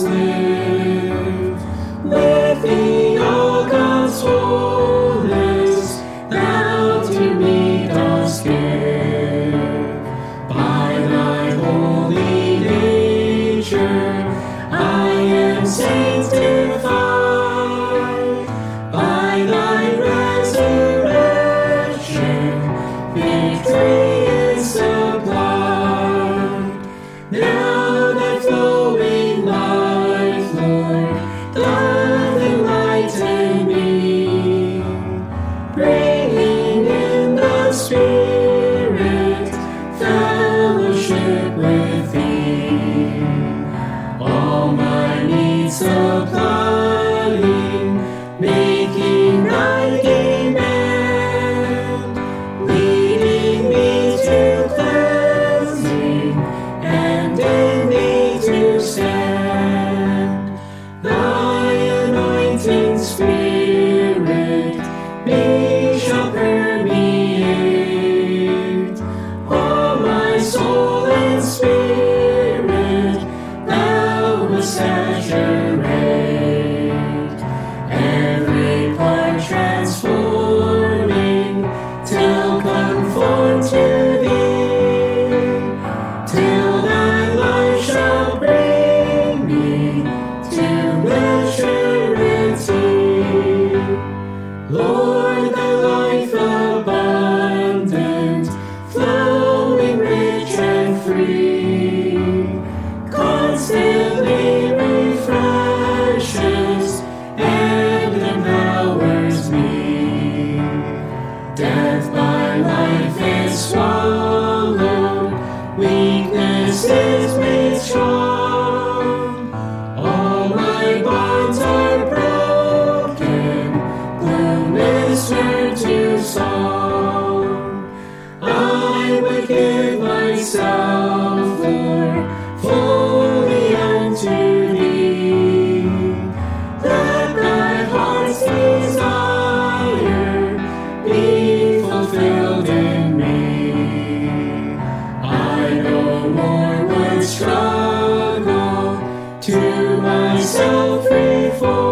us live. Lifting all God's fullness, thou to meet us give. By thy holy nature, I am sanctified. By thy resurrection, victory is supplied. Now thy flowing life, Lord, doth enlighten me, bringing in the Spirit fellowship with thee. All my needs supplying, making right amen, leading me to cleansing and in thee to stand. Thy anointing Spirit me shall permeate, all my soul and spirit thou wilt saturate, every part transforming till conform to thee, till thy life shall bring me to maturity. Lord, thy life abundant, flowing rich and free, constantly refreshes and empowers me. Death by life is swallowed, weakness is made strong. All my bonds are broken, gloom is turned to song. I would give myself, Lord, fully unto thee, that thy heart's desire be fulfilled in me. I no more would struggle to myself reform.